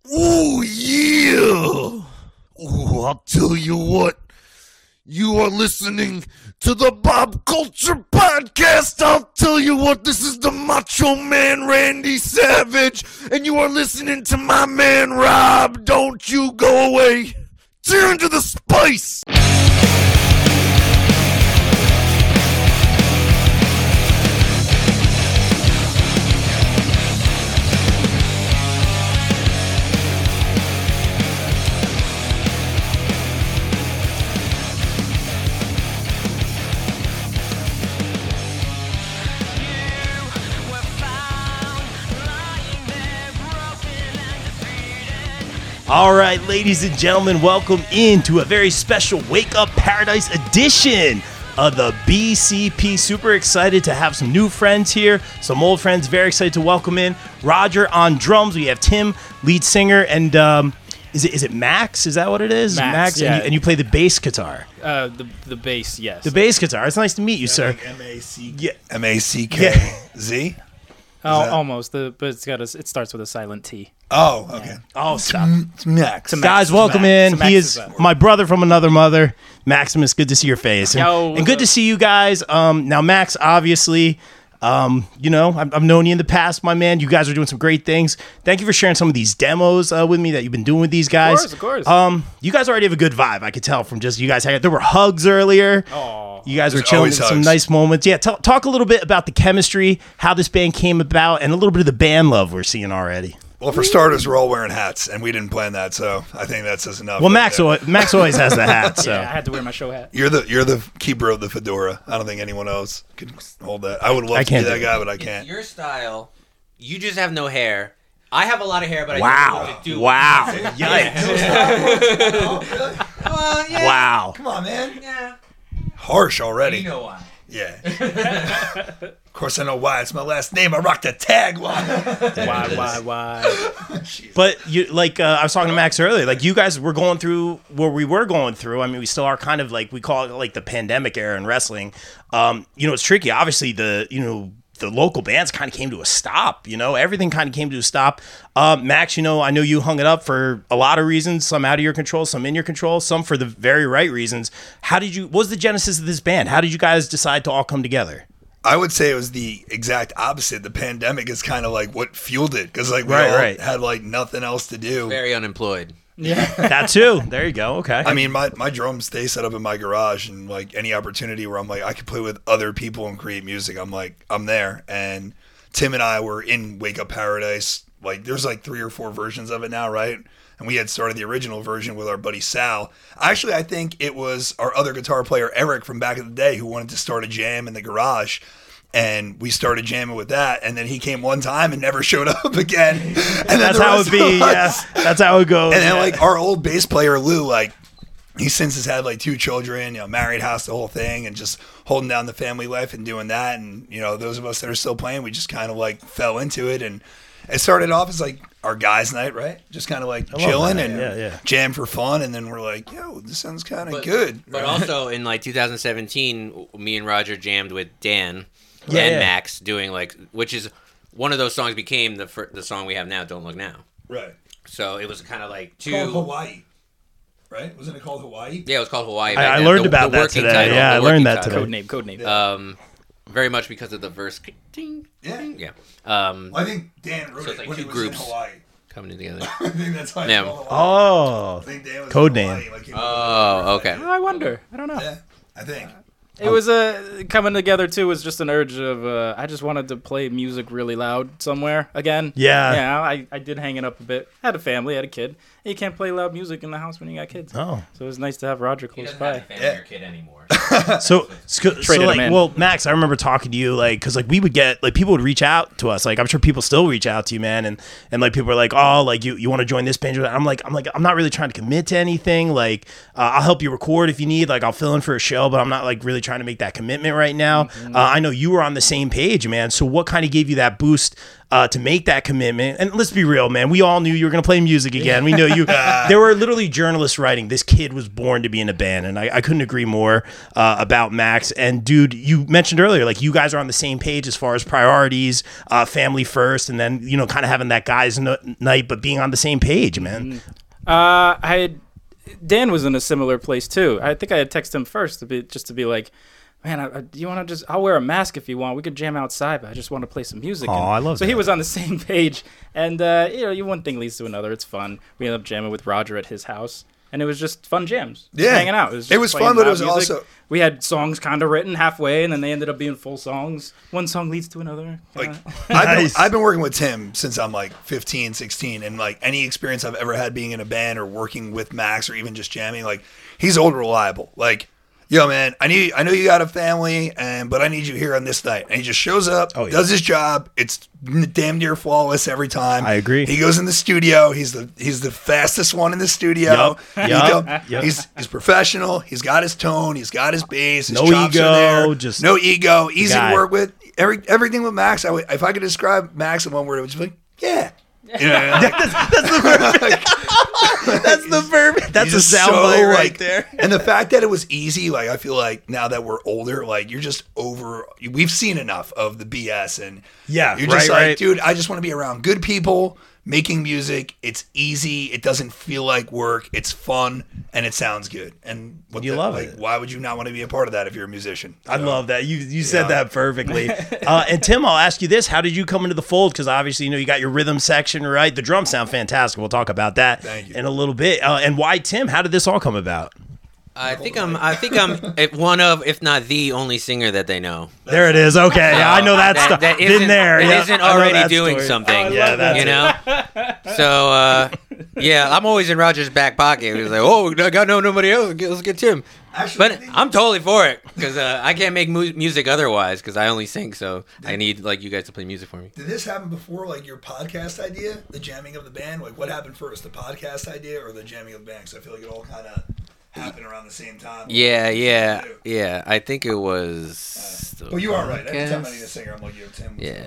Oh, yeah. Oh, I'll tell you what. You are listening to the Bob Culture Podcast. I'll tell you what, this is the Macho Man Randy Savage, and you are listening to my man Rob. Don't you go away. Turn to the spice. All right, ladies and gentlemen, welcome into a very special Wake Up Paradise edition of the BCP. Super excited to have some new friends here, some old friends. Very excited to welcome in Roger on drums. We have Tim, lead singer, and is it Max? Is that what it is? Max, yeah. And you play the bass guitar. The bass, yes. The bass guitar. It's nice to meet you, sir. Like Yeah. M-A-C-K-Z? Almost. But it starts with a silent T. Oh, okay. Oh, stop. It's Max. Guys, welcome in. Max He is is that. my brother from another mother, Maximus. Good to see your face, Yo, and good to see you guys. Now, Max, obviously, you know, I've known you in the past, my man. You guys are doing some great things. Thank you for sharing some of these demos with me that you've been doing with these guys. Of course. You guys already have a good vibe. I could tell from just you guys. There were hugs earlier. Aw. You guys were There's chilling always with some hugs. nice moments. Yeah, talk a little bit about the chemistry, how this band came about, and a little bit of the band love we're seeing already. Well, for starters, we're all wearing hats, and we didn't plan that, so I think that says enough. Well, right there. Max always has the hat, so. Yeah, I had to wear my show hat. You're the keeper of the fedora. I don't think anyone else could hold that. I would love I to be can't that do guy, but I can't. It's your style. You just have no hair. I have a lot of hair, but I Wow. don't know what to do. Wow. Well, yeah. Wow. Come on, man. Yeah. Harsh already. You know why. Yeah. Of course, I know why. It's my last name. I rock the tagline. Why? But you I was talking to Max earlier. Like you guys were going through where we were going through. I mean, we still are kind of like we call it like the pandemic era in wrestling. You know, it's tricky. Obviously, the local bands kind of came to a stop. You know, everything kind of came to a stop. Max, you know, I know you hung it up for a lot of reasons. Some out of your control, some in your control, some for the very right reasons. What was the genesis of this band? How did you guys decide to all come together? I would say it was the exact opposite. The pandemic is kind of like what fueled it because like we Right, all right. had like nothing else to do. Very unemployed. That too. There you go. Okay. I mean, my drums stay set up in my garage, and like any opportunity where I'm like I could play with other people and create music, I'm there. And Tim and I were in Wake Up Paradise. Like there's like 3 or 4 versions of it now, right? And we had started the original version with our buddy Sal. Actually, I think it was our other guitar player Eric from back in the day who wanted to start a jam in the garage. And we started jamming with that, and then he came one time and never showed up again. And then That's the how rest it be. of Yeah. us- That's how it goes. And then yeah. like our old bass player Lou, like he since has had like 2 children, you know, married house, the whole thing, and just holding down the family life and doing that. And you know, those of us that are still playing, we just kind of like fell into it, and it started off as like our guys' night, right? Just kind of like chilling that. and Yeah. jam for fun, and then we're like, yo, this sounds kind of But, good. But also in like 2017, me and Roger jammed with Dan Yeah, and yeah. Max doing which is one of those songs became the song we have now, Don't Look Now. Right. So it was kind of like Called two. Hawaii, right? Wasn't it called Hawaii? Yeah, it was called Hawaii. I back then. learned about that working today. title, Yeah, the I learned working that title. today. Code name. Very much because of the verse. Ding, Yeah. ding, yeah. Well, I think Dan wrote So it's it like when he two was groups. in Hawaii. Coming together. I think that's why Yeah. it's called Hawaii. Oh. I think Dan was Code in Hawaii, name. like, he Oh, was- okay. I wonder. I don't know. Yeah, I think. It was coming together too. Was just an urge of I just wanted to play music really loud somewhere again. Yeah. Yeah. I did hang it up a bit. Had a family, had a kid. And you can't play loud music in the house when you got kids. Oh. So it was nice to have Roger close by. Yeah. kid anymore. So Traded like, him in. well, Max, I remember talking to you, like, because like we would get like people would reach out to us, like I'm sure people still reach out to you, man, and like people are like, oh, like you want to join this band? I'm like I'm not really trying to commit to anything. Like I'll help you record if you need, like I'll fill in for a show, but I'm not like really trying to make that commitment right now. I know you were on the same page, man. So what kind of gave you that boost to make that commitment? And let's be real, man. We all knew you were going to play music again. We know you. There were literally journalists writing, this kid was born to be in a band. And I couldn't agree more about Max. And dude, you mentioned earlier, like you guys are on the same page as far as priorities, family first, and then, you know, kind of having that guys night, but being on the same page, man. Dan was in a similar place too. I think I had texted him first to be like, man, do you want to just? I'll wear a mask if you want. We could jam outside, but I just want to play some music. Oh, I love so that. he was on the same page, and one thing leads to another. It's fun. We ended up jamming with Roger at his house, and it was just fun jams. Just hanging out. It was fun, but it was also we had songs kind of written halfway, and then they ended up being full songs. One song leads to another. like Nice. I've been working with Tim since I'm like 15, 16, and like any experience I've ever had being in a band or working with Max or even just jamming, like he's old reliable. Like, yo, man, I know you got a family, but I need you here on this night. And he just shows up, does his job. It's damn near flawless every time. I agree. He goes in the studio. He's the fastest one in the studio. Yup. He's professional. He's got his tone. He's got his bass. His No chops ego, are there. just no ego. Easy to guy. work with. Everything with Max. If I could describe Max in one word, it would just be like, yeah. You know, That's the verb. That's a he's just soundbite so, right like- there. And the fact that it was easy, like I feel like now that we're older, like you're just over. We've seen enough of the BS, and Yeah, you're just right. dude, I just want to be around good people making music. It's easy. It doesn't feel like work. It's fun, and it sounds good. And You love it. Why would you not want to be a part of that if you're a musician? I So, love that. You said that perfectly. And Tim, I'll ask you this. How did you come into the fold? Because obviously, you know, you got your rhythm section, right? The drums sound fantastic. We'll talk about that Thank you. in a little bit. And why Tim? How did this all come about? I think I'm one of, if not the only singer that they know. There it is. Okay. Yeah, I know that stuff. That Been isn't, there. that Yeah, isn't I know already that doing story. something. Yeah, that's you know. So yeah, I'm always in Roger's back pocket. He was like, "Oh, I got nobody else. Let's get Tim." Actually, But I'm totally for it because I can't make music otherwise because I only sing. So I need like you guys to play music for me. did this happen before, like your podcast idea, the jamming of the band? Like, what happened first, the podcast idea or the jamming of the band? Because I feel like it all kind of happened around the same time. Yeah. I think it was. Well, you are right. Every time I podcast. need a singer, I'm like, yo, Tim. Yeah.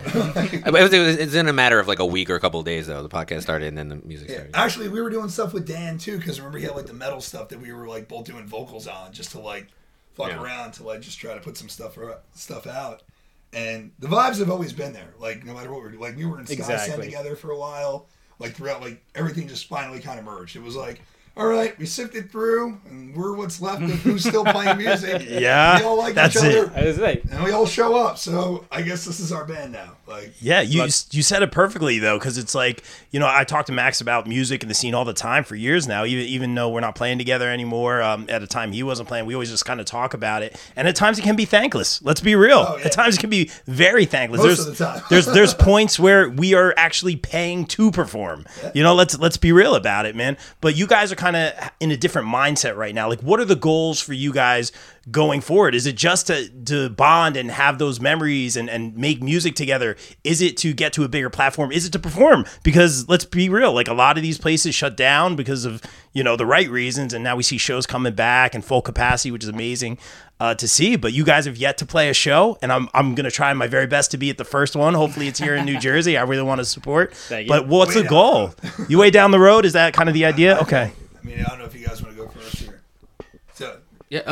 It's in a matter of like a week or a couple of days though. The podcast started and then the music Yeah. started. Actually, we were doing stuff with Dan too, because remember he had like the metal stuff that we were like both doing vocals on, just to like fuck around, to like just try to put some stuff out. And the vibes have always been there. Like no matter what we're like, we were in Sky Send Exactly. together for a while. Like throughout, like everything just finally kind of merged. It was like, all right, we sifted through, and we're what's left of who's still playing music. Yeah, we all like that's each it. other, I was like, and we all show up. So I guess this is our band now. Like, Yeah, you said it perfectly though, because it's like, you know, I talk to Max about music and the scene all the time for years now. Even though we're not playing together anymore, at a time he wasn't playing, we always just kind of talk about it. And at times it can be thankless. Let's be real. Oh, yeah. At times it can be very thankless. Most of the time. there's points where we are actually paying to perform. You know, let's be real about it, man. But you guys are kind of in a different mindset right now. Like, what are the goals for you guys going forward? Is it just to bond and have those memories and make music together? Is it to get to a bigger platform? Is it to perform? Because let's be real, like a lot of these places shut down because of, you know, the right reasons, and now we see shows coming back in full capacity, which is amazing to see. But you guys have yet to play a show, and I'm gonna try my very best to be at the first one. Hopefully it's here in New Jersey. I really want to support. Thank you. But what's Way the down goal? You way down the road? Is that kind of the idea? Okay. I mean, I don't know if you guys want to go first here. So, Yeah.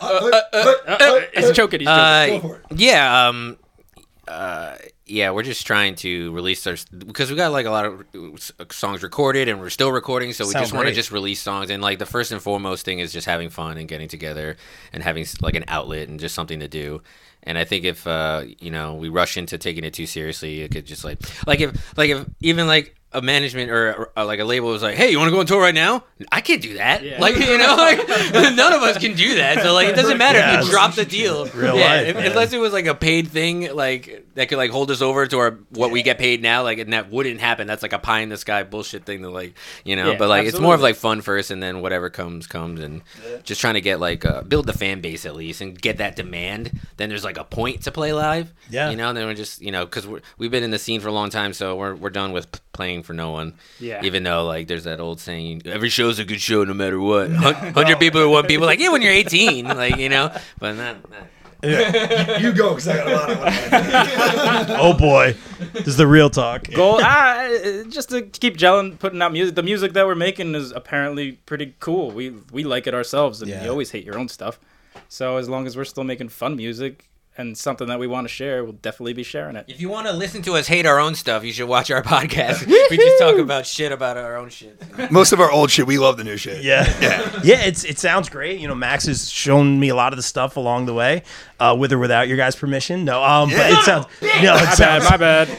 he's choking. He's choking. go for it. Yeah. Yeah, we're just trying to release our because we got like a lot of songs recorded and we're still recording, so we Sounds just want to great. just release songs. And like the first and foremost thing is just having fun and getting together and having like an outlet and just something to do. And I think if you know, we rush into taking it too seriously, it could just like if even like a management or like a label was like, "Hey, you want to go on tour right now?" I can't do that. Yeah. Like, you know, like none of us can do that. So like, it doesn't matter Yeah, if you drop the deal. Real yeah, life, man. unless it was like a paid thing, like that could like hold us over to our what we get paid now. Like, and that wouldn't happen. That's like a pie in the sky bullshit thing to like, you know. Yeah, but like, it's more of absolutely. like fun first, and then whatever comes, and just trying to get like build the fan base at least and get that demand. Then there's like a point to play live. Yeah. you know. And then we're just, you know, because we've been in the scene for a long time, so we're done with playing paying for no one. Yeah. Even though like there's that old saying, every show's a good show no matter what. 100 people or 1 people. Like when you're 18, like but not. You go, because I got a lot of money. Oh boy, this is the real talk. Goal, just to keep gelling, putting out music. The music that we're making is apparently pretty cool. We like it ourselves, and you always hate your own stuff. So as long as we're still making fun music and something that we want to share, we'll definitely be sharing it. If you want to listen to us hate our own stuff, you should watch our podcast. We just talk about shit about our own shit. Most of our old shit, we love the new shit. Yeah. It sounds great. Max has shown me a lot of the stuff along the way, with or without your guys' permission. No, but it sounds. No, My bad.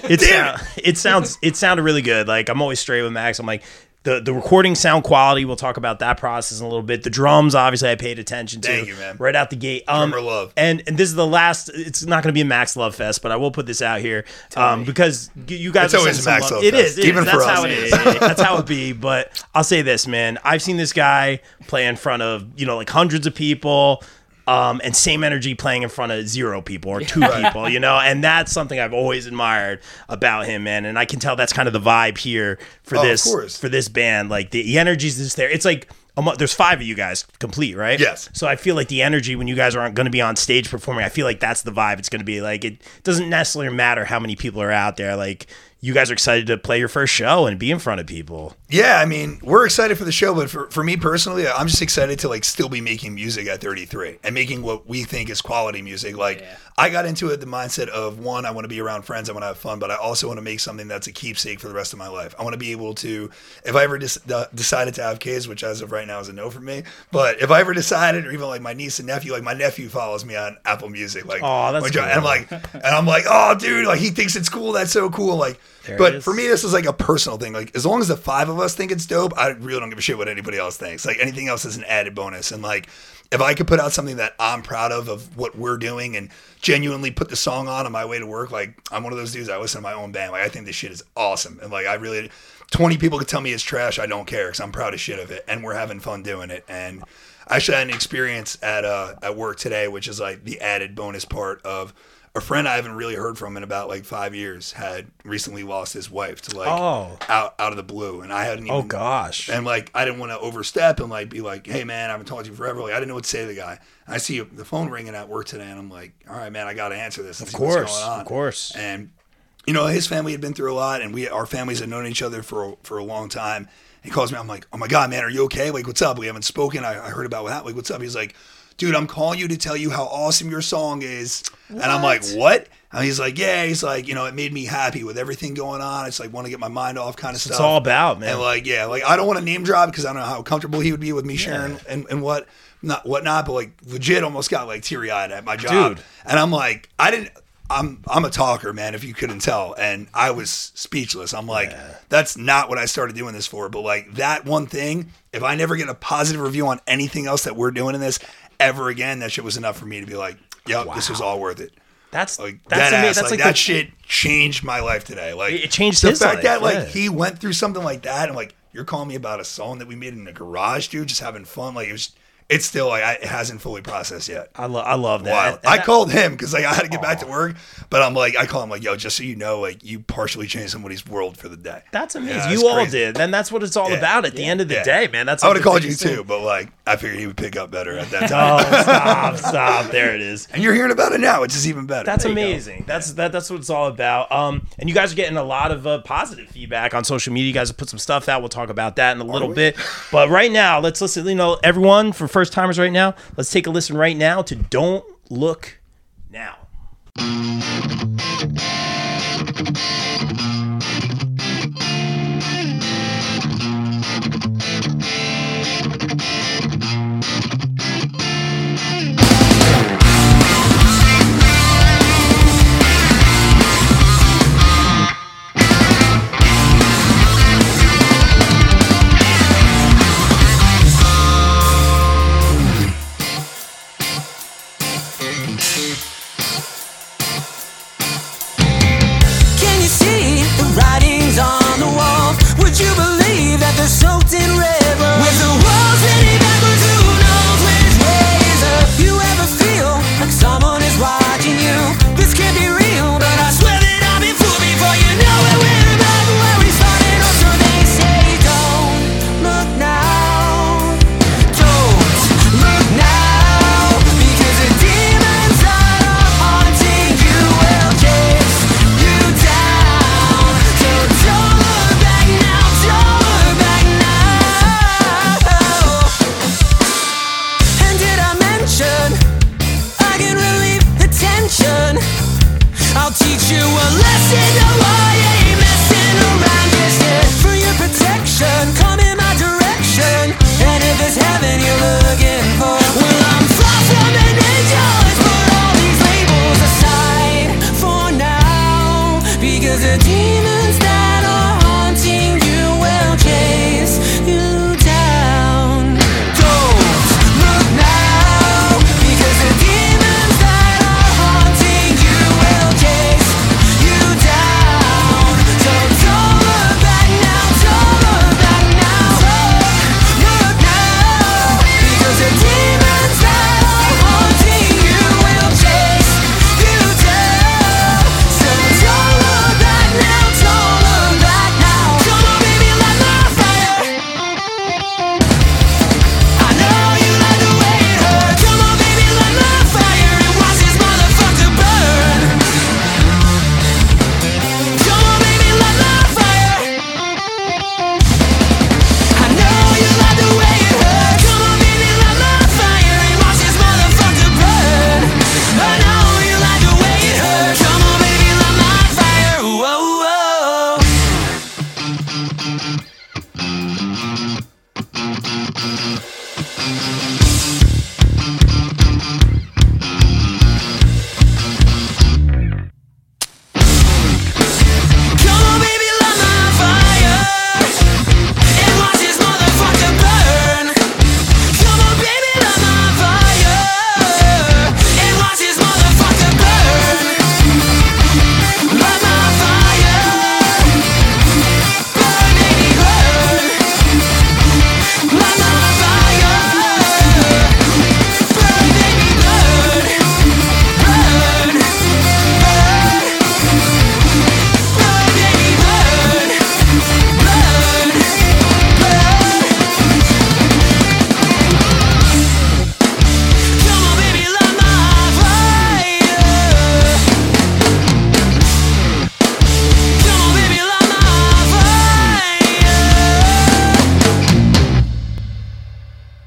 It sounded really good. Like I'm always straight with Max. I'm like. The recording sound quality, we'll talk about that process in a little bit. The drums, obviously, I paid attention to. Thank you, man. Right out the gate. Drummer love. And this is the last, it's not going to be a Max Love Fest, but I will put this out here because you guys it's always a Max Love It Fest. is. Even That's for how us. it is. That's how it be. But I'll say this, man. I've seen this guy play in front of, like hundreds of people. And same energy playing in front of 0 people or 2 people, and that's something I've always admired about him, man. And I can tell that's kind of the vibe here for this band. Like the energy's just there. It's like there's 5 of you guys complete, right? Yes. So I feel like the energy when you guys aren't going to be on stage performing, I feel like that's the vibe. It's going to be like it doesn't necessarily matter how many people are out there. Like you guys are excited to play your first show and be in front of people. Yeah, I mean, we're excited for the show, but for me personally, I'm just excited to like still be making music at 33 and making what we think is quality music. Like I got into it the mindset of one, I want to be around friends, I want to have fun, but I also want to make something that's a keepsake for the rest of my life. I want to be able to, if I ever decided to have kids, which as of right now is a no for me, but if I ever decided, or even like my niece and nephew, like my nephew follows me on Apple Music, like, oh, that's cool. and I'm like, oh, dude, like he thinks it's cool. That's so cool. Like, but for me, this is like a personal thing. Like, as long as the 5 of us think it's dope, I really don't give a shit what anybody else thinks. Like, anything else is an added bonus. And like, if I could put out something that I'm proud of what we're doing, and genuinely put the song on my way to work, like I'm one of those dudes. I listen to my own band. Like, I think this shit is awesome, and like 20 people could tell me it's trash. I don't care because I'm proud as shit of it, and we're having fun doing it. And I actually had an experience at work today, which is like the added bonus part of. A friend I haven't really heard from in about like 5 years had recently lost his wife to like out of the blue, and I hadn't even. Oh gosh! And like I didn't want to overstep and like be like, hey man, I haven't talked to you forever. Like I didn't know what to say to the guy. And I see the phone ringing at work today, and I'm like, all right man, I got to answer this. And see what's going on. Of course. And his family had been through a lot, and our families had known each other for a long time. He calls me. I'm like, oh my god, man, are you okay? Like, what's up? We haven't spoken. I heard about that. Like, what's up? He's like, dude, I'm calling you to tell you how awesome your song is. What? And I'm like, what? And he's like, yeah. He's like, it made me happy with everything going on. It's like, want to get my mind off kind of stuff. It's all about, man. And like, yeah, like I don't want to name drop because I don't know how comfortable he would be with me sharing and whatnot, but like legit almost got like teary eyed at my job. Dude. And I'm like, I'm a talker, man, if you couldn't tell. And I was speechless. I'm like, that's not what I started doing this for. But like that one thing, if I never get a positive review on anything else that we're doing in this ever again, that shit was enough for me to be like, yep, This was all worth it. That's like that's amazing. That's like that shit changed my life today. Like it changed the his fact life, that like he went through something like that, and like you're calling me about a song that we made in a garage, dude, just having fun. Like it's still like it hasn't fully processed yet. I love that. I called him because like I had to get back to work, but I'm like I call him like, yo, just so you know, like you partially changed somebody's world for the day. That's amazing. Yeah, you all crazy. did, and that's what it's all about at the end of the day, man. That's I would have called you too, but like I figured he would pick up better at that time. Oh, stop! There it is. And you're hearing about it now, which is even better. That's amazing. That's what it's all about. And you guys are getting a lot of positive feedback on social media. You guys have put some stuff out. We'll talk about that in a little bit. But right now, let's listen. Everyone, for first timers right now, let's take a listen right now to "Don't Look Now."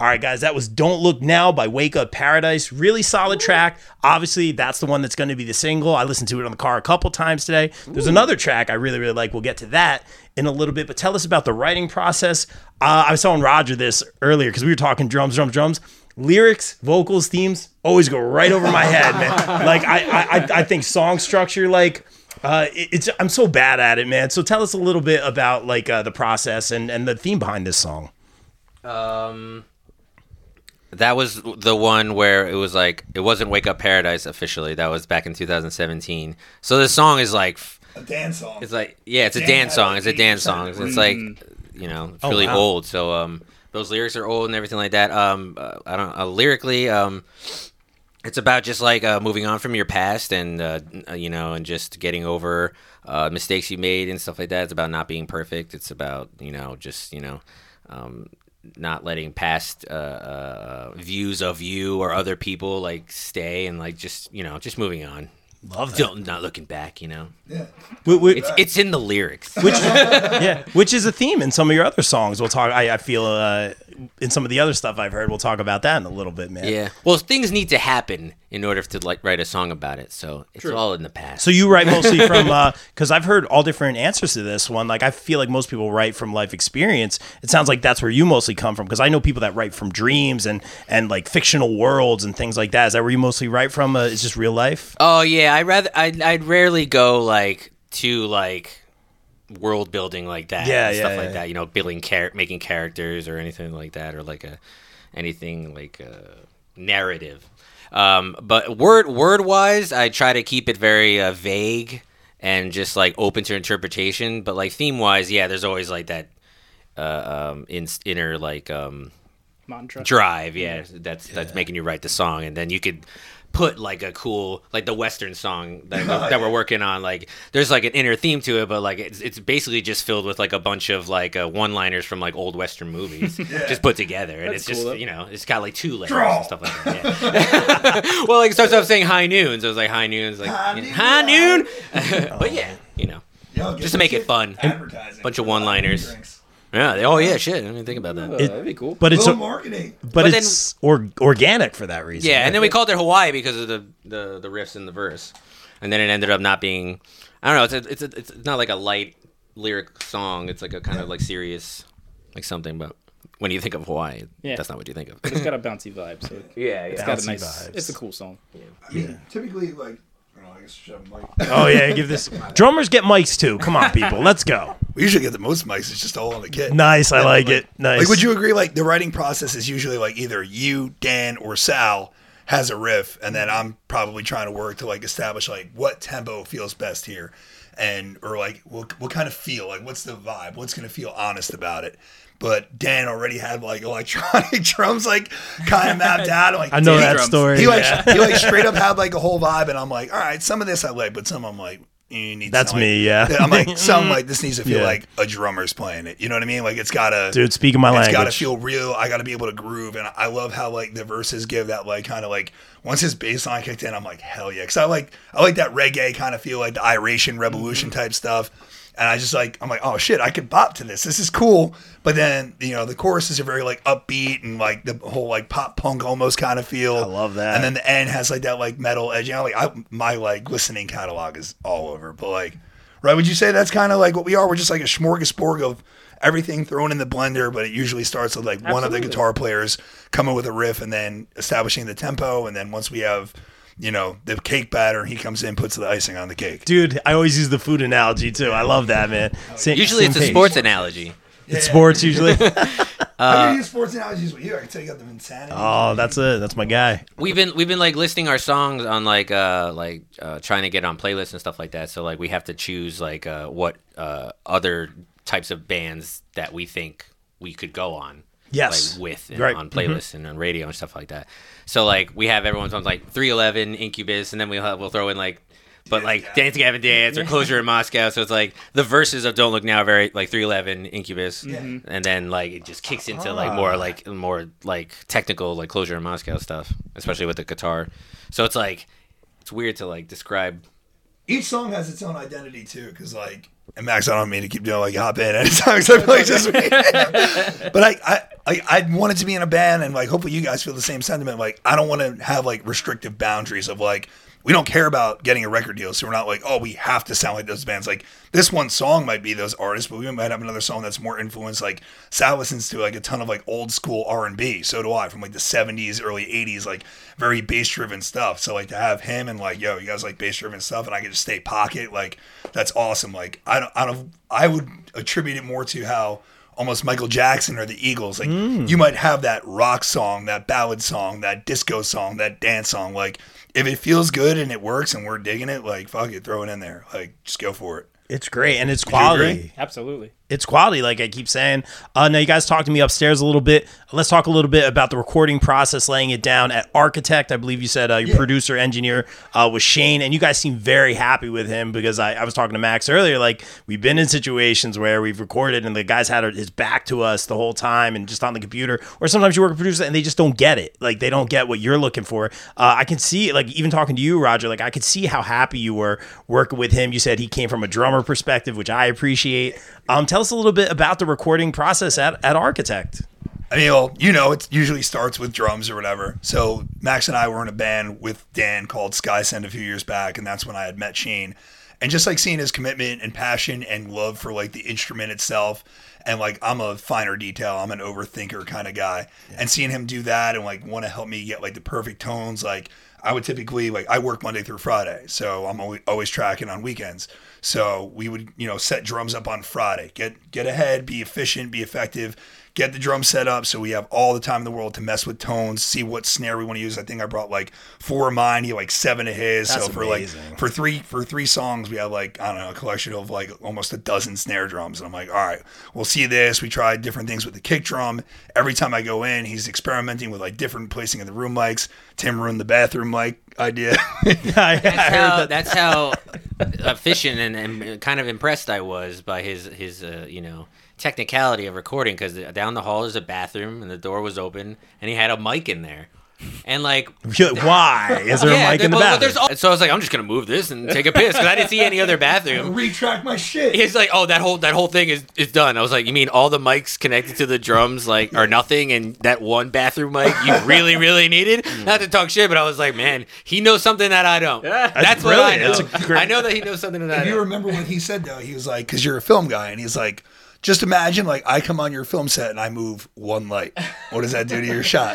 All right, guys, that was Don't Look Now by Wake Up Paradise. Really solid track. Obviously, that's the one that's going to be the single. I listened to it on the car a couple times today. There's another track I really, really like. We'll get to that in a little bit, but tell us about the writing process. I was telling Roger this earlier because we were talking drums. Lyrics, vocals, themes always go right over my head, man. Like I think song structure, like I'm so bad at it, man. So tell us a little bit about like the process and the theme behind this song. That was the one where it was like, it wasn't Wake Up Paradise officially. That was back in 2017. So the song is like a dance song. It's like, yeah, it's a dance song. It's a dance song. It's like, you know, it's really old. So those lyrics are old and everything like that. I don't lyrically, it's about just like moving on from your past and you know, and just getting over mistakes you made and stuff like that. It's about not being perfect. It's about, you know, just, you know, not letting past views of you or other people like stay, and like just, you know, just moving on. Love that. Not looking back, you know. Yeah. It's in the lyrics. Which is a theme in some of your other songs. We'll talk. I feel in some of the other stuff I've heard. We'll talk about that in a little bit, man. Yeah. Well, things need to happen in order to like write a song about it. So it's all in the past. So you write mostly from because I've heard all different answers to this one. Like I feel like most people write from life experience. It sounds like that's where you mostly come from, because I know people that write from dreams and like fictional worlds and things like that. Is that where you mostly write from? It's just real life? Oh yeah, I'd rarely go like to like world building like that, and stuff like that. You know, making characters or anything like that, or like anything like narrative. But word wise, I try to keep it very vague and just like open to interpretation. But like theme wise, yeah, there's always like that inner like mantra drive, that's making you write the song, and then you could put like a cool, like the Western song that we're working on, like there's like an inner theme to it, but like it's basically just filled with like a bunch of like one-liners from like old Western movies just put together, and That's it's cool, just, you know, it's got like 2 layers and stuff like that. Yeah. Well, like it starts off saying high noon, so it's like high noon, like high noon. But yeah, you know, just to make it fun, bunch of one-liners. Yeah. Shit. I didn't even think about that. That'd be cool. But it's marketing. But it's organic for that reason. Yeah, and then we called it Hawaii because of the riffs in the verse, and then it ended up not being. I don't know. It's not like a light lyric song. It's like a kind of like serious, like something. But when you think of Hawaii, that's not what you think of. But it's got a bouncy vibe. So it's got a nice vibes. It's a cool song. I mean, typically, like, I don't know, I guess I should have a mic. Oh yeah, give this. Drummers get mics too. Come on, people, let's go. We usually get the most mics. It's just all on the kit. Nice, I like it. Nice. Like, would you agree? Like, the writing process is usually like either you, Dan, or Sal has a riff, and then I'm probably trying to work to like establish like what tempo feels best here, and or like what kind of feel, like what's the vibe, what's gonna feel honest about it. But Dan already had like electronic drums like kind of mapped out. Like, I know that drums. story. He like straight up had like a whole vibe, and I'm like, all right, some of this I like, but some I'm like, you need. That's me, like, yeah. I'm like, some like this needs to feel Yeah. like a drummer's playing it. You know what I mean? Like it's gotta, Dude, speaking my it's language. gotta feel real. I gotta be able to groove, and I love how like the verses give that like kind of like once his bass line kicked in, I'm like, hell yeah, because I like that reggae kind of feel, like the Iration Revolution type stuff. And I just like, I'm like, oh shit, I could bop to this. This is cool. But then, you know, the choruses are very like upbeat and like the whole like pop punk almost kind of feel. I love that. And then the end has like that like metal edge. You know, like my like listening catalog is all over. But like, right, would you say that's kind of like what we are? We're just like a smorgasbord of everything thrown in the blender, but it usually starts with like one of the guitar players coming with a riff and then establishing the tempo. And then once we have, you know, the cake batter, he comes in, puts the icing on the cake. Dude, I always use the food analogy too. I love that, man. Usually it's a sports analogy. It's sports usually. I can use sports analogies with you. I can tell you got the insanity. Oh, that's it. That's my guy. We've been like listing our songs on like trying to get on playlists and stuff like that. So like we have to choose like what other types of bands that we think we could go on. Yes. Like with and Right. on playlists and on radio and stuff like that. So like we have everyone's on like 311, Incubus, and then we'll throw in like, but like Dance Gavin Dance or Closure in Moscow. So it's like the verses of Don't Look Now are very like 311, Incubus, and then like it just kicks into like more technical like Closure in Moscow stuff, especially with the guitar. So it's like it's weird to like describe. Each song has its own identity too, because like, and Max, I don't mean to keep doing like hop in anytime, because I feel like just but I like I wanted to be in a band, and like hopefully you guys feel the same sentiment. Like I don't want to have like restrictive boundaries of like we don't care about getting a record deal, so we're not like, oh, we have to sound like those bands. Like this one song might be those artists, but we might have another song that's more influenced. Like Sal listens to like a ton of like old school R&B, so do I, from like the 70s, early 80s, like very bass driven stuff. So like to have him and like, yo, you guys like bass driven stuff, and I can just stay pocket, like that's awesome. Like I would attribute it more to how almost Michael Jackson or the Eagles, like you might have that rock song, that ballad song, that disco song, that dance song. Like if it feels good and it works and we're digging it, like fuck it, throw it in there. Like just go for it. It's great, and it's quality. Absolutely. It's quality, like I keep saying. Now, you guys talked to me upstairs a little bit. Let's talk a little bit about the recording process, laying it down at Architect. I believe you said your producer, engineer was Shane, and you guys seem very happy with him because I was talking to Max earlier. Like, we've been in situations where we've recorded and the guy's had his back to us the whole time and just on the computer. Or sometimes you work with a producer and they just don't get it. Like, they don't get what you're looking for. I can see, like, even talking to you, Roger, like, I could see how happy you were working with him. You said he came from a drummer perspective, which I appreciate. Tell us a little bit about the recording process at Architect. I mean, well, you know, it usually starts with drums or whatever. So Max and I were in a band with Dan called Skysend a few years back, and that's when I had met Shane. And just like seeing his commitment and passion and love for like the instrument itself, and like I'm a finer detail, I'm an overthinker kind of guy, and seeing him do that and like want to help me get like the perfect tones, like I would typically, like I work Monday through Friday, so I'm always tracking on weekends. So we would, you know, set drums up on Friday, get ahead, be efficient, be effective, get the drum set up so we have all the time in the world to mess with tones, see what snare we want to use. I think I brought like 4 of mine, he had like 7 of his. That's so for amazing. like for three songs we had like, I don't know, a collection of like almost a dozen snare drums. And I'm like, all right, we'll see this. We tried different things with the kick drum. Every time I go in, he's experimenting with like different placing of the room mics. Tim ruined the bathroom mic idea. That's how efficient and kind of impressed I was by his you know, technicality of recording, because down the hall is a bathroom and the door was open and he had a mic in there. And like, why is there a mic in the bathroom? So I was like, I'm just gonna move this and take a piss because I didn't see any other bathroom. Retract my shit. He's like, oh, that whole thing is done. I was like, you mean all the mics connected to the drums like are nothing, and that one bathroom mic you really needed? Not to talk shit, but I was like, man, he knows something that I don't. That's what I know. I know that he knows something that I don't. If you remember what he said though, he was like, because you're a film guy, and he's like, just imagine like I come on your film set and I move one light. What does that do to your shot?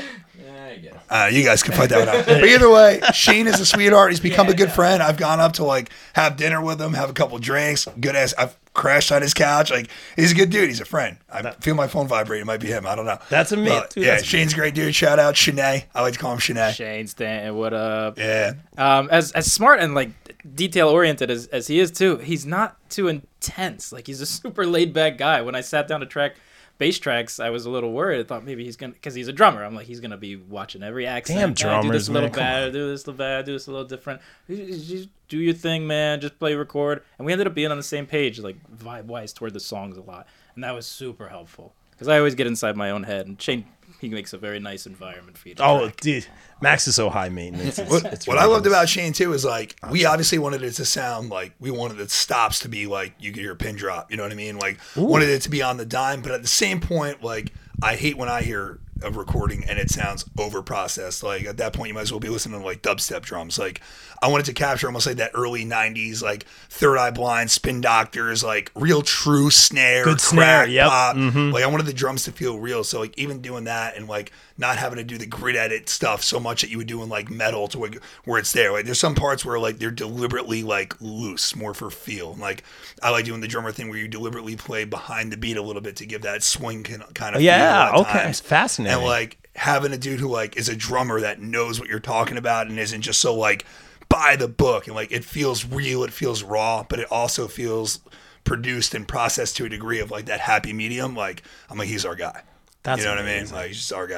You guys can fight that one out. But either way, Shane is a sweetheart. He's become a good friend. I've gone up to like have dinner with him, have a couple drinks. Good ass. I've crashed on his couch. Like he's a good dude. He's a friend. I feel my phone vibrate. It might be him. I don't know. That's a me. Yeah, Shane's a great dude. Shout out Shanae. I like to call him Shanae. Shane Stanton, what up? Yeah. As smart and like detail oriented as he is too, he's not too intense. Like he's a super laid back guy. When I sat down to track bass tracks, I was a little worried. I thought maybe he's gonna, because he's a drummer. I'm like, he's gonna be watching every accent. Damn drummers, do this a little man, bad, do this a little bad, do this a little different. Just do your thing, man. Just play, record. And we ended up being on the same page, like vibe wise, toward the songs a lot, and that was super helpful because I always get inside my own head. And Shane, he makes a very nice environment for you to track. Dude, Max is so high maintenance. What I loved about Shane too is like we obviously wanted it to sound like we wanted the stops to be like you could hear a pin drop. You know what I mean? Like wanted it to be on the dime, but at the same point, like I hate when I hear a recording and it sounds over processed. Like at that point, you might as well be listening to like dubstep drums. Like I wanted to capture almost like that early '90s, like Third Eye Blind, Spin Doctors, like real true snare, good crack, snare, yep. pop. Like I wanted the drums to feel real. So like even doing that and like not having to do the grid edit stuff so much that you would do in like metal to where it's there. Like there's some parts where like they're deliberately like loose, more for feel. And, like I like doing the drummer thing where you deliberately play behind the beat a little bit to give that swing kind of yeah, feel. Okay, it's fascinating. And like having a dude who like is a drummer that knows what you're talking about and isn't just so like by the book, and like it feels real, it feels raw, but it also feels produced and processed to a degree of like that happy medium. Like I'm like, he's our guy. That's you know amazing. what I mean? Like he's just our guy.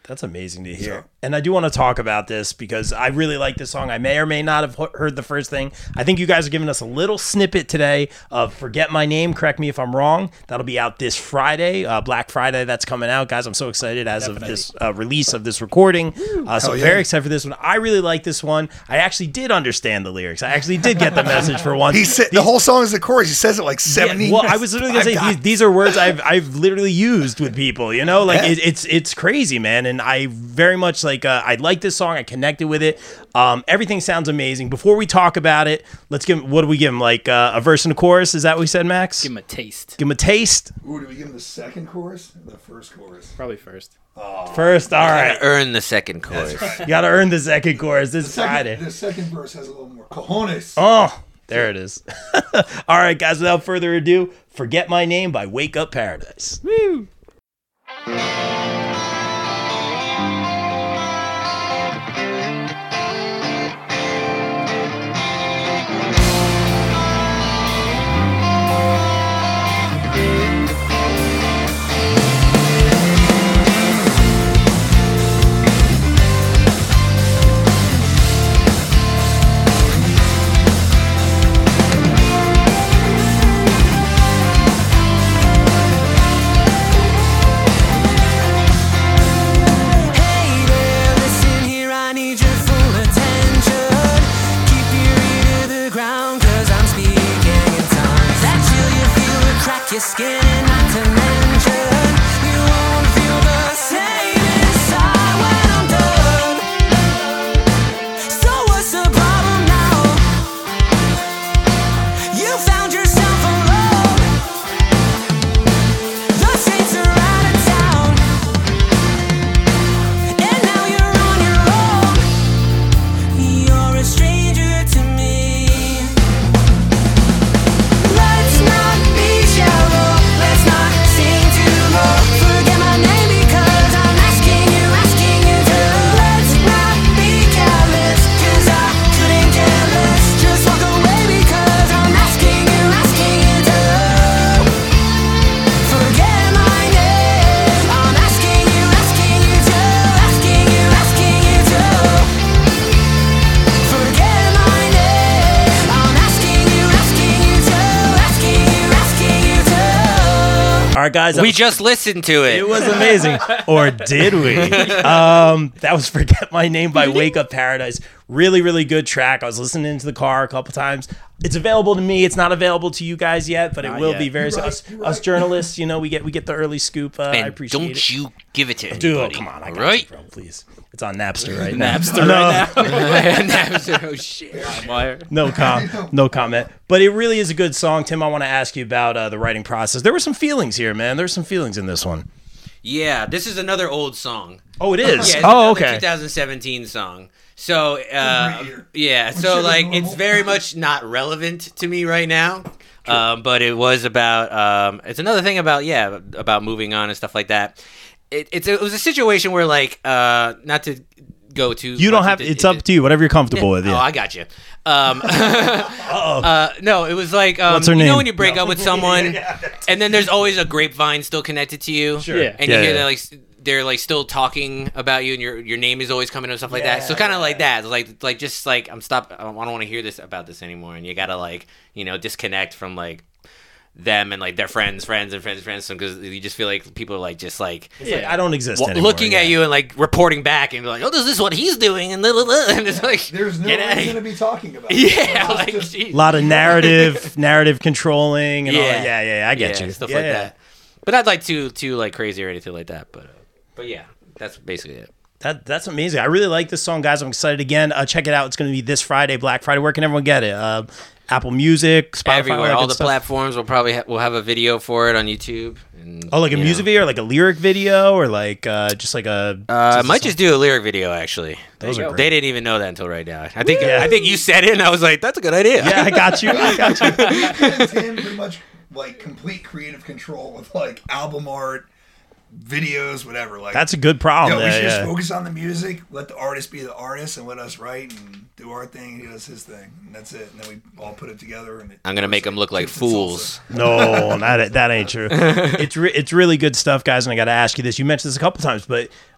That's amazing to hear. And I do want to talk about this because I really like this song. I may or may not have heard the first thing. I think you guys are giving us a little snippet today of Forget My Name. Correct me if I'm wrong. That'll be out this Friday, Black Friday. That's coming out. Guys, I'm so excited as of this release of this recording. So very excited for this one. I really like this one. I actually did understand the lyrics. I actually did get the message for once. He said the whole song is the chorus. He says it like 70. Yeah, well, I was literally going to say, these are words I've literally used with people, you know? Like, it's crazy, man. And I very much like I like this song. I connected with it. Everything sounds amazing. Before we talk about it, let's give him, what do we give him? Like a verse and a chorus? Is that what we said, Max? Give him a taste. Give him a taste. Ooh, do we give him the second chorus or the first chorus? Probably first. First, all right. Earn the second chorus. You got to earn the second chorus this Friday. The second verse has a little more cojones. Oh, there it is. All right, guys, without further ado, Forget My Name by Wake Up Paradise. Woo! Your skin, not to mention, you won't feel the same inside when I'm done. So what's the problem now? You found yourself alone. The saints are out of town, and now you're on your own. You're a stranger to me. Let's not be shallow. Let's not sing too low. Forget my name because I'm asking you to. Let's not be careless, 'cause I couldn't care less. Just walk away because I'm asking you to. Forget my name. I'm asking you to. Asking you to. Forget my name. I'm asking you to. All right, guys. We just listened to it. It was amazing. Or did we? That was Forget My Name by Wake Up Paradise. Really, really good track. I was listening to the car a couple times. It's available to me. It's not available to you guys yet, but it will be very soon. Us journalists, you know, we get the early scoop. I And appreciate don't it. you give it to anybody. Dude, come on. I got right? you, bro. Please. It's on Napster right now. Napster right now. Oh shit. No comment. But it really is a good song. Tim, I want to ask you about the writing process. There were some feelings here, man. There's some feelings in this one. Yeah, this is another old song. Oh, it is? Yeah, it's Oh, another okay. 2017 song. So, yeah, so like it's very much not relevant to me right now. But it was about it's another thing about moving on and stuff like that. It was a situation where like not to go to You don't have, it's up to you, whatever you're comfortable with. Oh, Yeah. I got you. No, it was like What's her you name? know when you break up with someone, and then there's always a grapevine still connected to you. Sure. Yeah. And you hear that like they're like still talking about you, and your name is always coming and stuff like that. So kind of like that, like just like I don't want to hear this about this anymore, and you gotta like disconnect from like them and like their friends because you just feel like people are like just like It's like, I don't exist anymore. looking at you and like reporting back and be like, oh, this is what he's doing, and and it's like There's no get outta reason here. to be talking about it. Yeah, It's like just- geez. A lot of narrative controlling and all that. Yeah, I get you. stuff Yeah, like yeah. that. But not like too like crazy or anything like that. But yeah, that's basically it. That's amazing. I really like this song, guys. I'm excited again. Check it out. It's going to be this Friday, Black Friday. Where can everyone get it? Apple Music, Spotify, Everywhere, all the stuff. platforms. We'll have a video for it on YouTube. And, Oh, like a music video, or like a lyric video, or like just like a. I might just do a lyric video actually. Those are great. They didn't even know that until right now. I think you said it, and I was like, "That's a good idea." Yeah, I got you. Tim pretty much like complete creative control with like album art, videos, whatever. Like That's a good problem. we should just Yeah. focus on the music, let the artist be the artist, and let us write and do our thing. He does his thing, and that's it. And then we all put it together. And I'm gonna make them look like chips and fools. salsa. No, that ain't true. It's really good stuff, guys. And I got to ask you this. You mentioned this a couple times, but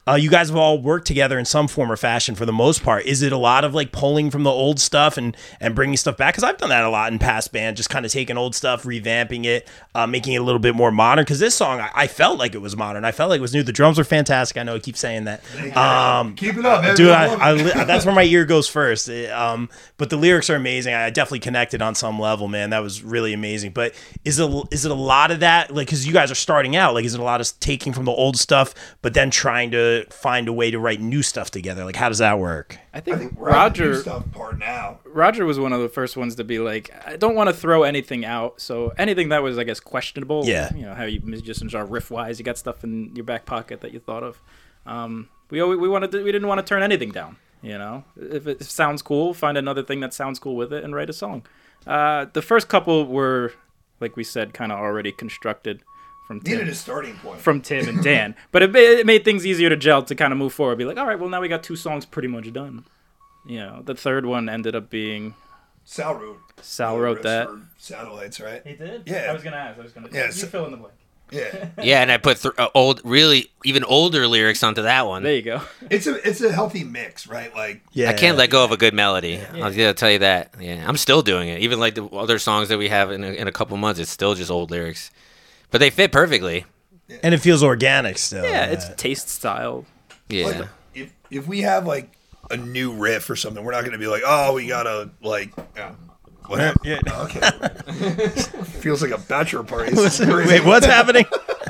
You guys have all worked together in some form or fashion for the most part. Is it a lot of like pulling from the old stuff and bringing stuff back? Because I've done that a lot in past bands, just kind of taking old stuff, revamping it, making it a little bit more modern. Because this song, I felt like it was modern. I felt like it was new. The drums were fantastic. I know I keep saying that. Keep it up, man. Dude, that's where my ear goes first. But the lyrics are amazing. I definitely connected on some level, man. That was really amazing. But is it a lot of that? Like, because you guys are starting out, like, is it a lot of taking from the old stuff, but then trying to find a way to write new stuff together? Like, how does that work? I think we're at the new Roger stuff part now. Roger was one of the first ones to be like, I don't want to throw anything out. So anything that was, I guess, questionable. Yeah. You know, how you musicians are riff wise, you got stuff in your back pocket that you thought of. We didn't want to turn anything down. You know, if it sounds cool, find another thing that sounds cool with it and write a song. The first couple were, like we said, kind of already constructed from Tim. Needed a starting point. From Tim and Dan. But it made things easier to gel, to kind of move forward. Be like, all right, well, now we got 2 songs pretty much done. You know, the third one ended up being... Sal wrote. Sal wrote that. Satellites, right? He did? Yeah. I was going to ask. Yeah, you fill in the blank. Yeah. Yeah, and I put even older lyrics onto that one. There you go. It's a healthy mix, right? Like, Yeah, I can't let go of a good melody. I'll tell you that. Yeah, I'm still doing it. Even like the other songs that we have in a couple months, it's still just old lyrics, but they fit perfectly. and it feels organic still. Yeah, it's taste style. Yeah, like, if we have like a new riff or something, we're not going to be like, oh, we gotta like. What? Yeah. Okay. Feels like a bachelor party. Wait, what's happening?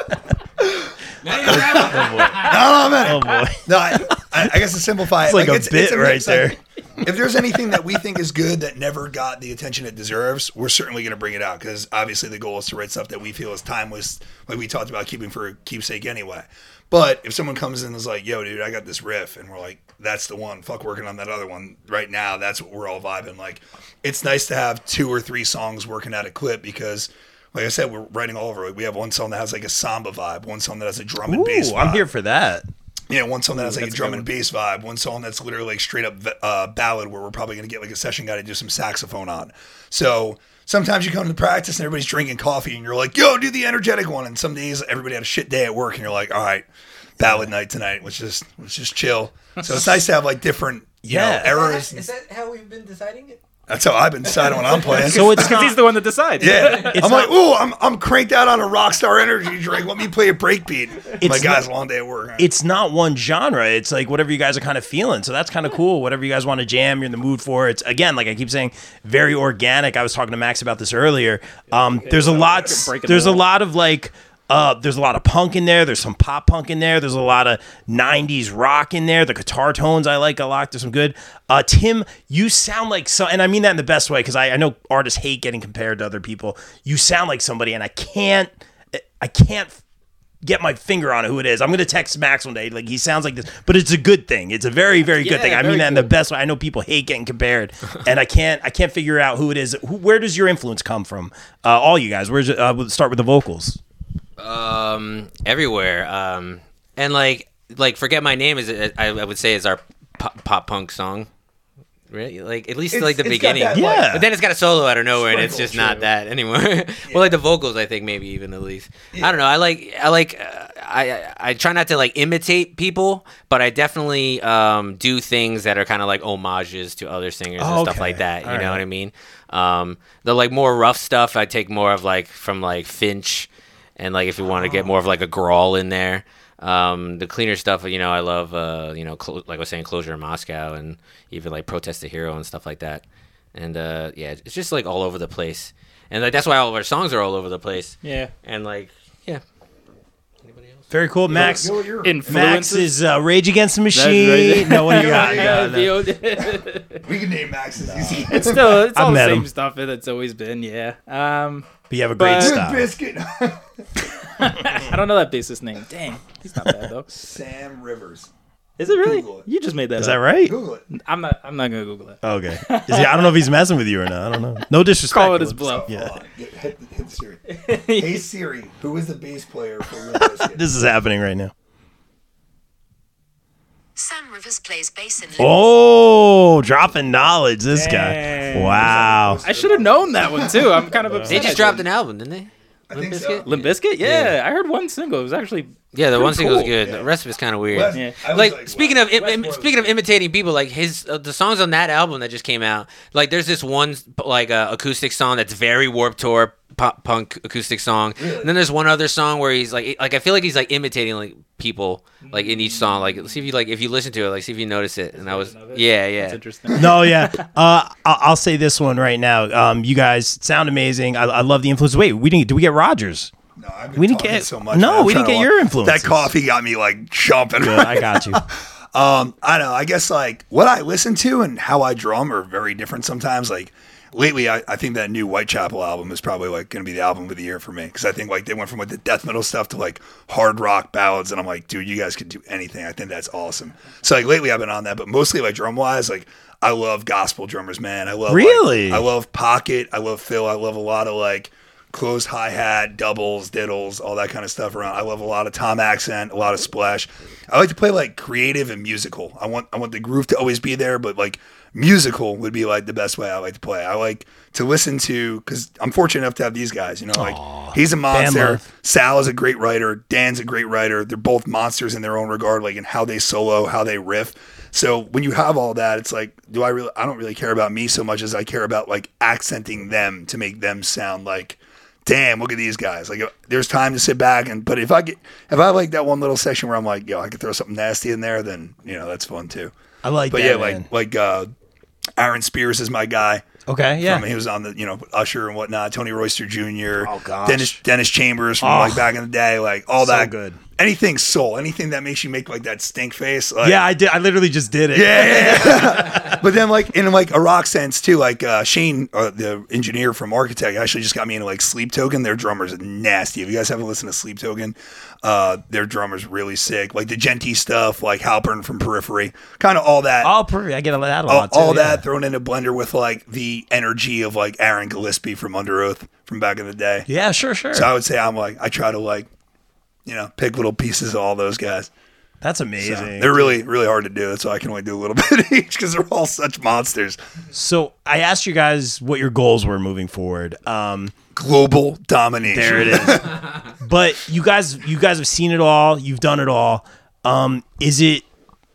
No, man. Oh boy, No, I guess to simplify it's it, like a it's bit a right mix. there. Like, if there's anything that we think is good that never got the attention it deserves, we're certainly going to bring it out, because obviously the goal is to write stuff that we feel is timeless, like we talked about, keeping for a keepsake anyway. But if someone comes in and is like, yo, dude, I got this riff, and we're like, that's the one, fuck working on that other one right now, that's what we're all vibing. Like, it's nice to have 2 or 3 songs working at a clip, because like I said, we're writing all over. Like, we have one song that has like a samba vibe, one song that has a drum and bass Ooh, vibe. I'm here for that. Yeah, one song that has like a that's a drum good and bass vibe. One song that's literally like straight up ballad, where we're probably going to get like a session guy to do some saxophone on. So sometimes you come to practice and everybody's drinking coffee and you're like, yo, do the energetic one. And some days everybody had a shit day at work and you're like, all right, ballad night tonight. Let's just chill. So it's nice to have like different, you know, eras. Is that how we've been deciding it? That's how I've been deciding when I'm playing. So it's Because not, he's the one that decides. yeah, It's I'm like, ooh, I'm cranked out on a Rockstar Energy drink. Let me play a breakbeat. My It's guy's long day at work. it's not one genre. It's like whatever you guys are kind of feeling. So that's kind of cool. Whatever you guys want to jam, you're in the mood for. It's, again, like I keep saying, very organic. I was talking to Max about this earlier. There's a lot. Breaking There's the a wall. lot of like. There's a lot of punk in there. There's some pop punk in there. There's a lot of 90s rock in there. The guitar tones I like a lot. There's some good. Tim, you sound like so, and I mean that in the best way, because I know artists hate getting compared to other people. You sound like somebody, and I can't get my finger on who it is. I'm gonna text Max one day. Like, he sounds like this, but it's a good thing. It's a very, very good Yeah, thing. I mean very that in the cool. best way. I know people hate getting compared, and I can't figure out who it is. Where does your influence come from? All you guys. Where's we'll start with the vocals. everywhere. And like Forget My Name is I would say is our pop punk song. Right? Like, at least like the It's got beginning. that, Yeah. But then it's got a solo out of nowhere, and it's Sprinkle, just not true. that anymore. Well, like the vocals, I think maybe even at least. I don't know. I try not to like imitate people, but I definitely do things that are kind of like homages to other singers and stuff Okay. like that. You All know right. what I mean? The like more rough stuff, I take more of like from like Finch, and like if you want to get more of like a growl in there. The cleaner stuff, you know, I love, like I was saying, Closure in Moscow, and even like Protest the Hero and stuff like that. And yeah, it's just like all over the place, and like that's why all of our songs are all over the place. Yeah. And like, yeah. Anybody else? Very cool, Max. Go with your- Max Influences. is Rage Against the That's Machine. right. No, what do you got? Yeah, No. We can name Max's. Easy. It's still it's I all the met same him. stuff that it's always been. Yeah. But you have a great But- Good style. biscuit. I don't know that bassist name. Dang, he's not bad though. Sam Rivers. Is it really? Google it. You just made that. Is up. that right? Google it. I'm not gonna Google it. Okay. Is he, I don't know if he's messing with you or not. I don't know. No disrespect. Call it his bluff. Yeah. Hold on. Hit Siri. Hey Siri, who is the bass player for Limp Bizkit? This is happening right now. Sam Rivers plays bass in Oh, dropping knowledge. This guy. Dang. Wow. I should have known that one too. I'm kind of upset. They I just dropped didn't. an album, didn't they? I think Limp so. Bizkit? Limp Bizkit? Yeah, I heard one single. It was actually Yeah, the one single's cool. good. Yeah. The rest of it's kind of weird. West- Yeah. I was Like speaking of Westworld speaking of was good. imitating people, like his the songs on that album that just came out. Like there's this one like acoustic song that's very Warped Tour punk acoustic song. And then there's one other song where he's like I feel like he's like imitating like people like in each song. Like see if you like if you listen to it, like see if you notice it. And that was yeah. That's interesting. No, yeah. I'll say this one right now. You guys sound amazing. I love the influence. Wait, did we get Rogers? No, I've been We didn't talking get- so much. no, man. I'm we didn't trying get to your That influences. coffee got me like jumping. Good, I got you. I don't know. I guess like what I listen to and how I drum are very different sometimes. Like lately, I think that new Whitechapel album is probably like going to be the album of the year for me because I think like they went from like the death metal stuff to like hard rock ballads, and I'm like, dude, you guys could do anything. I think that's awesome. So like lately, I've been on that, but mostly like drum wise, like I love gospel drummers, man. I love Really? I love Pocket. I love Phil. I love a lot of like closed hi-hat, doubles, diddles, all that kind of stuff around. I love a lot of tom accent, a lot of splash. I like to play like creative and musical. I want the groove to always be there, but like musical would be like the best way I like to play. I like to listen to, because I'm fortunate enough to have these guys, you know, like he's a monster. love. Sal is a great writer. Dan's a great writer. They're both monsters in their own regard, like in how they solo, how they riff. So when you have all that, it's like, I don't really care about me so much as I care about like accenting them to make them sound like, damn, look at these guys. Like there's time to sit back but if I like that one little section where I'm like, yo, I could throw something nasty in there, then you know, that's fun too. I like But that, yeah, man. like Aaron Spears is my guy. Okay, yeah. He was on the, you know, Usher and whatnot, Tony Royster Jr., Oh, gosh. Dennis Chambers from like back in the day, like all So that. good. Anything soul, anything that makes you make like that stink face. Like, Yeah, I did. I literally just did it. yeah. But then like in like a rock sense too, like Shane, the engineer from Architect, actually just got me into like Sleep Token. Their drummers are nasty. If you guys haven't listened to Sleep Token, their drummers really sick. Like the Genty stuff, like Halpern from Periphery, kind of all that. Oh, perfect. I get that a lot too. all yeah. that thrown in a blender with like the energy of like Aaron Gillespie from Under Oath from back in the day. Yeah, sure. So I would say I try to like, you know, pick little pieces of all those guys. That's So amazing. they're really, really hard to do. That's why I can only do a little bit of each because they're all such monsters. So I asked you guys what your goals were moving forward. Global domination. There it is. But you guys have seen it all. You've done it all. Is it?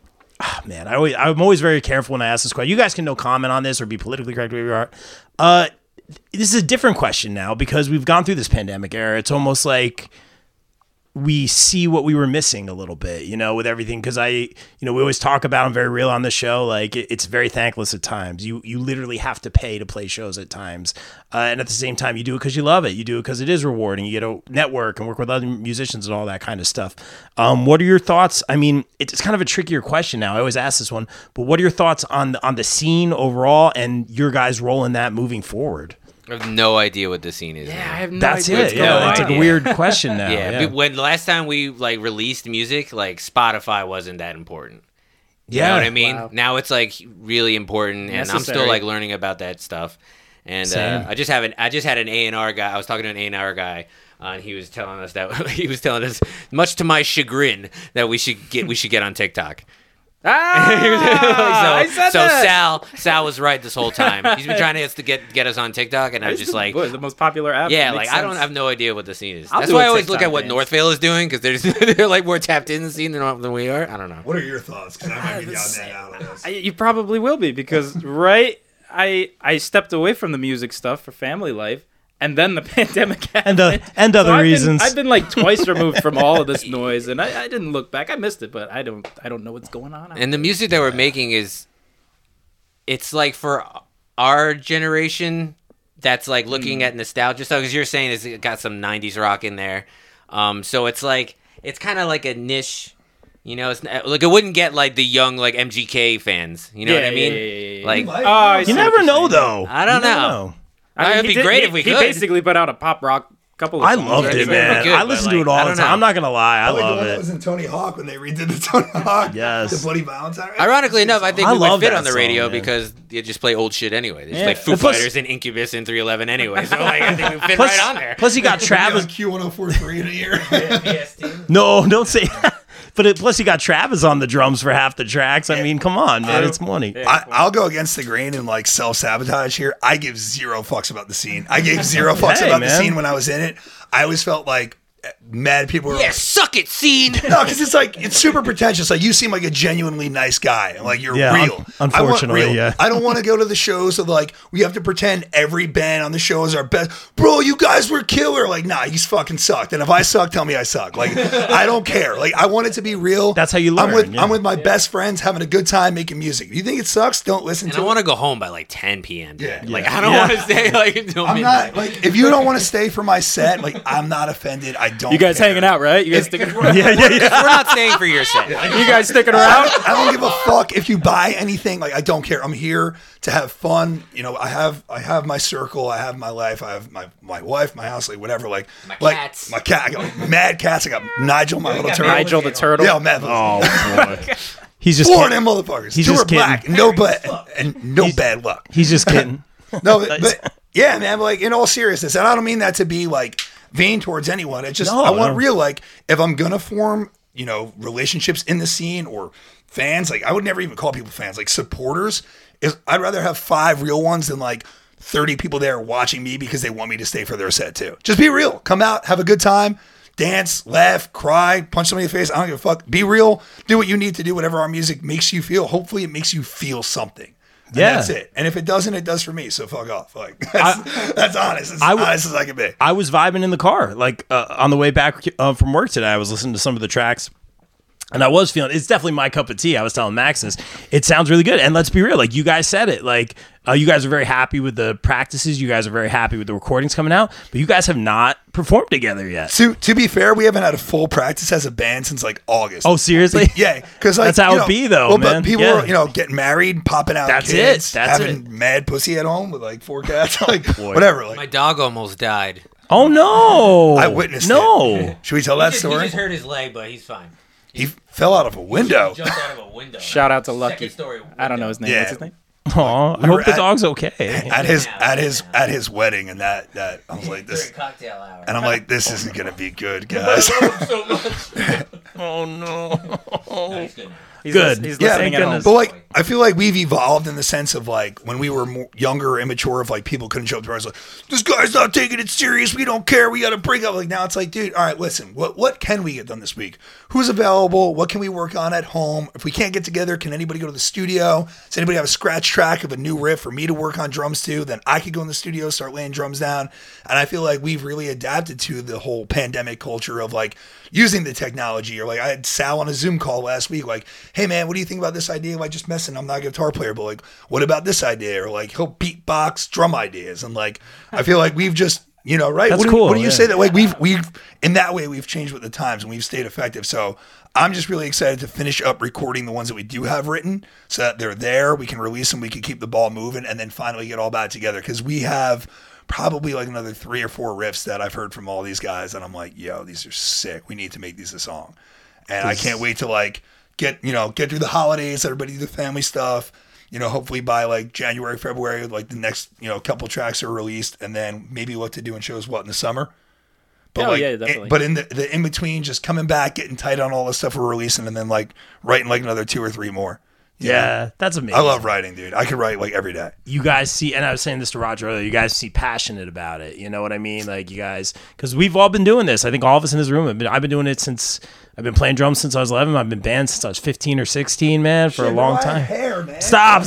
Oh, man, I'm always very careful when I ask this question. You guys can no comment on this or be politically correct wherever you are. This is a different question now because we've gone through this pandemic era. It's almost like we see what we were missing a little bit, you know, with everything. Because we always talk about, I'm very real on the show. Like it's very thankless at times. You literally have to pay to play shows at times. And at the same time, you do it because you love it. You do it because it is rewarding. You get to network and work with other musicians and all that kind of stuff. What are your thoughts? I mean, it's kind of a trickier question now. I always ask this one, but what are your thoughts on the scene overall and your guys' role in that moving forward? I have no idea what the scene is. Yeah, now. I have no That's idea. it. Yeah, it's like a weird question now. Yeah, Yeah, when the last time we like released music, like Spotify wasn't that important. You Yeah. know what I mean? Wow. Now it's like really important, and I'm still Necessary. like learning about that stuff. And Same. I just had an A&R guy. I was talking to an A&R guy, and he was telling us much to my chagrin, that we should get on TikTok. I said so that. Sal was right this whole time. He's been trying to get us on TikTok, and I was just like, Boy, the most popular app. yeah, Makes like I don't sense. have no idea what the scene is. I'll That's do why a I always look TikTok at what dance. Northvale is doing because they're like more tapped in the scene than we are. I don't know. What are your thoughts? Because I might be down that out of this. You probably will be because I stepped away from the music stuff for family life, and then the pandemic happened. and other I've been- reasons. I've been like twice removed from all of this noise, and I didn't look back. I missed it, but I don't know what's going on. And the music that we're making it's like for our generation that's like looking at nostalgia stuff, because you're saying it's got some 90s rock in there. So it's like, it's kind of like a niche, you know, it's like it wouldn't get like the young like MGK fans, you know what I mean? Yeah. Like, Like, Oh, I see you what never you're know, saying. though. I don't You never know. It'd he be great if we He could. basically put out a pop rock couple of I songs. loved Yeah, it, it's man. really good, I but, listen to like, it all I the don't time. know. I'm not gonna lie. I like the love one that it. was in Tony Hawk when they redid the Tony Hawk. Yes. The Bloody Valentine. Right? Ironically enough, I think I we would love fit that on the song, radio man. because you just play old shit anyway. They just Yeah. play Foo And plus- Fighters and Incubus and 311 anyway. So like, I think we fit Plus, right on there. plus you got Travis. Q1043 in a year. No, don't say that. But plus you got Travis on the drums for half the tracks. I mean, come on, man. It's money. I'll go against the grain and like self-sabotage here. I give zero fucks about the scene. I gave zero fucks Hey, about the man. scene when I was in it. I always felt like mad people are Yeah, suck it, scene. no, because it's like it's super pretentious. Like you seem like a genuinely nice guy, and like you're Yeah, real. unfortunately, I want real. yeah. I don't want to go to the shows of like we have to pretend every band on the show is our best. Bro, you guys were killer. Like, nah, you fucking sucked. And if I suck, tell me I suck. Like, I don't care. Like, I want it to be real. That's how you learn, I'm with my best friends having a good time making music. If you think it sucks, don't listen And to I it. want to go home by like 10 p.m. Yeah. Like I don't want to stay like until I'm midnight. not like if you don't want to stay for my set, like I'm not offended. I don't. You guys care. hanging out, right? You guys sticking around? Yeah. We're not staying for your set. You guys sticking around? I don't give a fuck if you buy anything. Like I don't care. I'm here to have fun. You know, I have my circle. I have my life. I have my wife, my house, like whatever. Like cats. my cat. I got mad cats. I got Nigel, my little turtle. Nigel the turtle. Yeah, man. Oh boy. He's just Four of kidding. them motherfuckers. He's Two just are black. kidding. No bad luck. He's just kidding. No, but yeah, man. Like in all seriousness, and I don't mean that to be like vain towards anyone. It's just No, I want no. real. Like if I'm gonna form, you know, relationships in the scene or fans, like I would never even call people fans. Like supporters, I'd rather have 5 real ones than like 30 people there watching me because they want me to stay for their set too. Just be real. Come out, have a good time. Dance, laugh, cry, punch somebody in the face. I don't give a fuck. Be real. Do what you need to do. Whatever our music makes you feel. Hopefully, it makes you feel something. And Yeah. that's it. And if it doesn't, it does for me. So fuck off. Like that's honest. As honest as I can be. I was vibing in the car, like on the way back from work today. I was listening to some of the tracks, and I was feeling it's definitely my cup of tea. I was telling Max this. It sounds really good, and let's be real. Like you guys said it. Like you guys are very happy with the practices. You guys are very happy with the recordings coming out, but you guys have not performed together yet. To be fair, we haven't had a full practice as a band since like August. Oh, seriously? Yeah, because like, That's how you it know, be, though, well, man. But people Yeah. are, you know, getting married, popping out That's kids, it. That's having mad pussy at home with like 4 cats, like whatever. Like My dog almost died. Oh no! I witnessed No. it. Should we tell that He story? just hurt his leg, but he's fine. He fell out of a window. Jumped out of a window. Shout out to Second Lucky. story I don't know his name. Yeah. What's his name? Aw, I We were hope the at- dog's okay. At his wedding, and that I was like this, During cocktail hour. and I'm like, this isn't gonna be good, guys. Oh no! He's good. He's Good. He's Yeah, listening thank at home. goodness. But like, I feel like we've evolved in the sense of like when we were more younger or immature, of like people couldn't show up to us like, this guy's not taking it serious. We don't care. We got to break up. Like now it's like, dude, all right, listen, what can we get done this week? Who's available? What can we work on at home? If we can't get together, can anybody go to the studio? Does anybody have a scratch track of a new riff for me to work on drums to? Then I could go in the studio, start laying drums down. And I feel like we've really adapted to the whole pandemic culture of like using the technology. Or like I had Sal on a Zoom call last week, like, hey man, what do you think about this idea? Like just messing, I'm not a guitar player, but like, what about this idea? Or like he'll beatbox drum ideas. And like, I feel like we've just, you know, right? That's What do cool, you yeah. say that like we've in that way we've changed with the times and we've stayed effective. So I'm just really excited to finish up recording the ones that we do have written so that they're there. We can release them. We can keep the ball moving and then finally get all back together. Cause we have probably like another 3 or 4 riffs that I've heard from all these guys. And I'm like, yo, these are sick. We need to make these a song. And I can't wait to like get through the holidays, everybody do the family stuff. You know, hopefully by like January, February, like the next, you know, couple tracks are released and then maybe what to do in shows in the summer. But Oh, like, yeah, definitely. but in the in between, just coming back, getting tight on all the stuff we're releasing, and then like writing like another 2 or 3 more. You know? Yeah, that's amazing. I love writing, dude. I could write like every day. You guys see, and I was saying this to Roger earlier, you guys seem passionate about it. You know what I mean? Like you guys, because we've all been doing this. I think all of us in this room I've been doing it since, I've been playing drums since I was 11. I've been banned since I was 15 or 16, man, for a long time. Hair, man. Stop.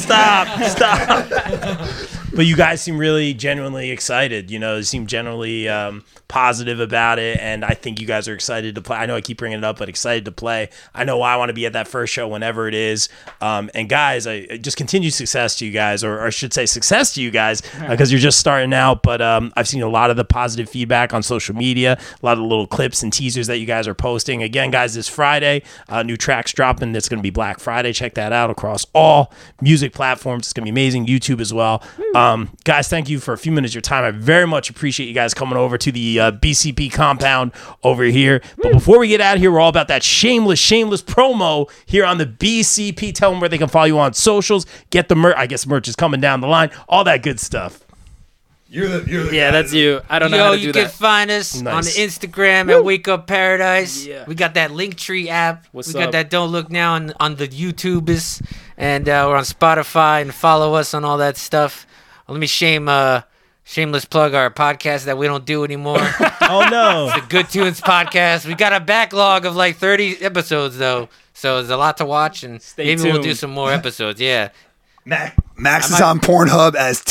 But you guys seem really genuinely excited. You know, you seem genuinely positive about it. And I think you guys are excited to play. I know I keep bringing it up, but excited to play. I know I want to be at that first show whenever it is. And guys, I just continued success to you guys, or I should say success to you guys, because you're just starting out. But I've seen a lot of the positive feedback on social media, a lot of the little clips and teasers that you guys are posting. Again, guys, this Friday, new tracks dropping. It's going to be Black Friday. Check that out across all music platforms. It's going to be amazing. YouTube as well. Guys, thank you for a few minutes of your time. I very much appreciate you guys coming over to the BCP compound over here. But before we get out of here, we're all about that shameless promo here on the BCP. Tell them where they can follow you on socials. Get the merch. I guess merch is coming down the line. All that good stuff. You're the Yeah, guy that's you. I don't know Yo, how to do you can that. find us on Nice. Instagram at Wake Up Paradise. Yeah. We got that Linktree app. What's we got up? that Don't Look Now on the YouTubers. And we're on Spotify, and follow us on all that stuff. Let me shame Shameless plug our podcast that we don't do anymore. Oh no. The Good Tunes podcast. We got a backlog of like 30 episodes though, so there's a lot to watch, and maybe we'll do tuned. some more episodes. Yeah. Max is on Pornhub as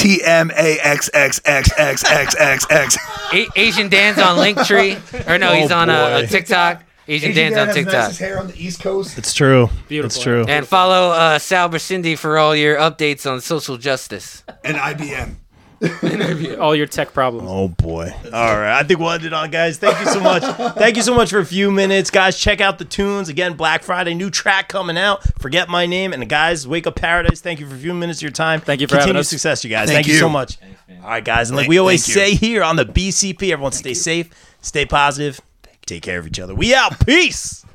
TMAXXXXXXX. Asian Dan's on Linktree, or no, he's on boy. a TikTok. Asian Dan's on TikTok. hair on the East Coast. It's true. Beautiful. It's true. And follow Sal Cindy for all your updates on social justice. And IBM. All your tech problems. Oh boy. All right. I think we'll end it on, guys. Thank you so much. Thank you so much for a few minutes. Guys, check out the tunes. Again, Black Friday, new track coming out. Forget My Name. And guys, Wake Up Paradise. Thank you for a few minutes of your time. Thank you for having Continued us. success, you guys. Thank Thank you you. so much. All right, guys. And like we always Thank you. say here on the BCP, everyone stay safe, stay positive, take care of each other. We out. Peace.